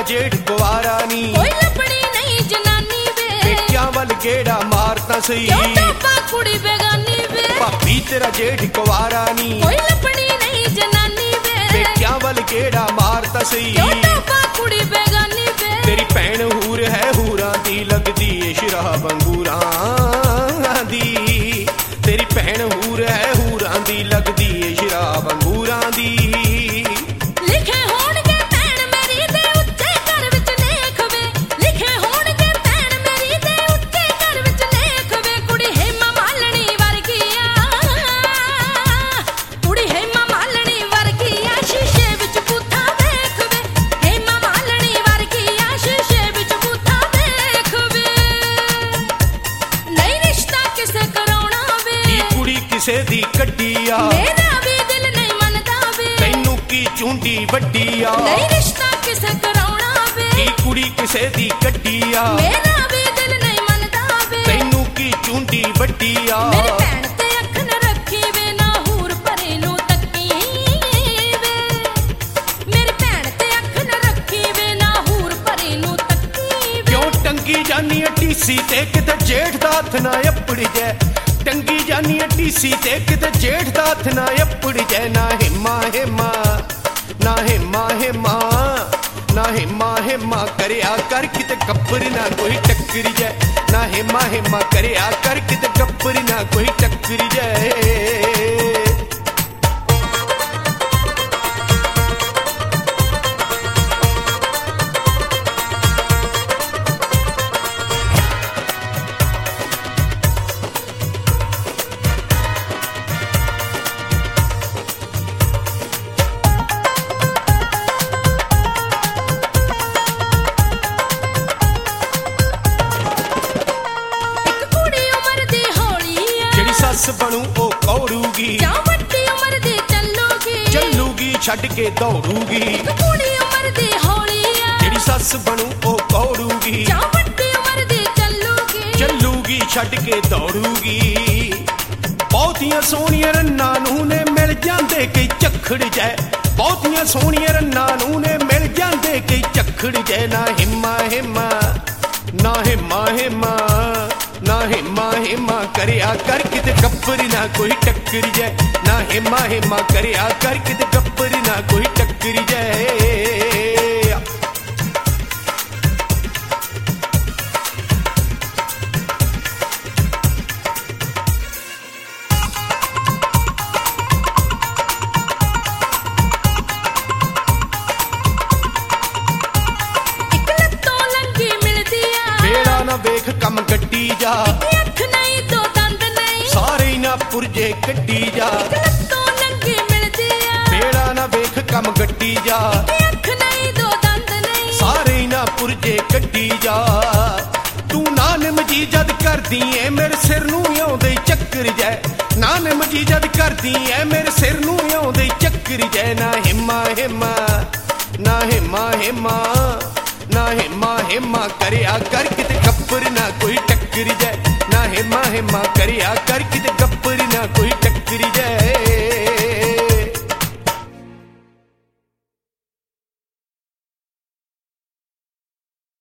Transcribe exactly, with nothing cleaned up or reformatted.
जेठ कुवारा नी, कोई लपड़ी नहीं जनानी वे, पेटियां वल गेड़ा मारता सही, क्यों टोपा कुड़ी बेगानी वे, भाभी तेरा जेठ कुवारा नी, कोई लपड़ी नहीं जनानी वे, पेटियां वल गेड़ा मारता सही, क्यों टोपा कुड़ी बेगानी वे, तेरी भैन हूर है हूरां दी, लगदी ए शराब अंगूरां दी, तेरी भैन हूर है हूरां दी, लगदी ए शराब अंगूरां दी। लिखे होणगे भैन मेरी दे उत्ते घर विच लेख वे, लिखे होणगे भैन मेरी दे उत्ते घर विच लेख वे, कुड़ी हेमा मालनी वर्गी आ, कुड़ी हेमा मालनी वर्गी आ, शीशे विच बूथा देख वे, हेमा मालनी वर्गी आ, शीशे विच बूथा देख वे, नहीं रिश्ता किसे कराउणा वे, की कुड़ी किसे दी कड्डी आ, मेरा भी दिल नहीं मनदा वे, तैनू की चूंडी वड्डी आ, नहीं रिश्ता किसे कराउणा वे, की कुड़ी किसे दी कड्डी आ, मेरा भी दिल नहीं मनदा वे, तैनू की चूंडी वड्डी आ। मेरी भैन ते अख न रखी वे, ना हूर परे नूं तक्की वे, मेरी भैन ते अख न रखी वे, ना हूर परे नूं तक्की वे, क्यों टंगी जानी टीसी ते किते जेठ दा हथ ना अपड़ जाए, टंगी जानी टीसी ते किते जेठ दा हथ ना अपड़ जाए, ना हिम्मा हिम्मा ना हिम्मा हिम्मा ना हिम्मा हिम्मा करया कर किते गब्बर ना कोई टक्कर जाए, ना हिम्मा हिम्मा करया कर किते गब्बर ना कोई टक्कर जाए। एक कुड़ी उमर दी हौली आ, जेड़ी सस बनू ओ कौड़ूगी, ਜਾਂ ਵੱਡੀ ਉਮਰ ਦੀ ਚੱਲੂਗੀ, ਚੱਲੂਗੀ ਛੱਡ ਕੇ ਦੌੜੂਗੀ, ਇੱਕ ਕੁੜੀ ਉਮਰ ਦੀ ਹੌਲੀ ਆ, ਜਿਹੜੀ ਸੱਸ ਬਣੂ ਉਹ ਕੌੜੂਗੀ, ਜਾਂ ਵੱਡੀ ਉਮਰ ਦੀ ਚੱਲੂਗੀ, ਚੱਲੂਗੀ ਛੱਡ ਕੇ ਦੌੜੂਗੀ। ਬਹੁਤੀਆਂ ਸੋਹਣੀਆਂ ਰੰਨਾਂ ਨੂੰ ਨੇ ਮਿਲ ਜਾਂਦੇ ਕਈ ਝੱਖੜ ਜੈ, ਬਹੁਤੀਆਂ ਸੋਹਣੀਆਂ ਰੰਨਾਂ ਨੂੰ ਨੇ ਮਿਲ ਜਾਂਦੇ ਕਈ ਝੱਖੜ ਜੈ, ਨਾ ਹਿੰਮਾ ਹਿੰਮਾ ਨਾ ਹਿੰਮਾ ਹਿੰਮਾ ਨਾ ਹਿੰਮਾ ਹਿੰਮਾ ਕਰਿਆ ਕਰ ਕਿਤੇ ਗੱਬਰ ਨਾ ਕੋਈ ਟੱਕਰ ਜੈ, ਨਾ ਹਿੰਮਾ ਹਿੰਮਾ ਕਰਿਆ ਕਰ ਕਿਤੇ ਗੱਬਰ ਨਾ ਕੋਈ ਟੱਕਰ ਜੈ। ਇੱਕ ਲੱਤੋਂ ਲੰਗੀ ਮਿਲਦੀ ਆ, ਵੇੜਾ ਨਾ ਵੇਖ ਕੰਮ ਗੱਡੀ ਜਾ, ਇੱਕ ਅੱਖ ਨਹੀਂ ਦੋ ਦੰਦ ਨਹੀਂ, ਸਾਰੇ ਨਾ ਪੁਰਜੇ ਕੱਢੀ ਜਾ, ਇੱਕ ਲੱਤੋਂ ਲੰਗੀ ਮਿਲਦੀ ਆ, ਵੇੜਾ ਨਾ ਵੇਖ ਕੰਮ ਗੱਡੀ ਜਾ, ਇੱਕ ਅੱਖ ਨਹੀਂ ਦੋ ਦੰਦ ਨਹੀਂ, ਸਾਰੇ ਨਾ ਪੁਰਜੇ ਕੱਢੀ ਜਾ। ਤੂੰ ਨਾਨਮ ਜੀ ਜਦ ਕਰਦੀ ਏ ਮੇਰੇ ਸਿਰ ਨੂੰ ਆਉਂਦੇ ਚੱਕਰ ਜੈ, ਨਾਨਮ ਜੀ ਜਦ ਕਰਦੀ ਏ ਮੇਰੇ ਸਿਰ ਨੂੰ ਆਉਂਦੇ ਚੱਕਰ ਜੈ, ਨਾ ਹਿੰਮਾ ਹਿੰਮਾ ਨਾ ਹਿੰਮਾ ਹਿੰਮਾ ਨਾ ਹਿੰਮਾ ਹਿੰਮਾ ਕਰਿਆ ਕਰ ਕਿਤੇ ਗੱਬਰ ਨਾ ਕੋਈ ਟੱਕਰ ਜੈ, ਨਾ ਹਿੰਮਾ ਹਿੰਮਾ ਕਰਿਆ ਕਰ ਕਿਤੇ ਗੱਬਰ ਨਾ ਕੋਈ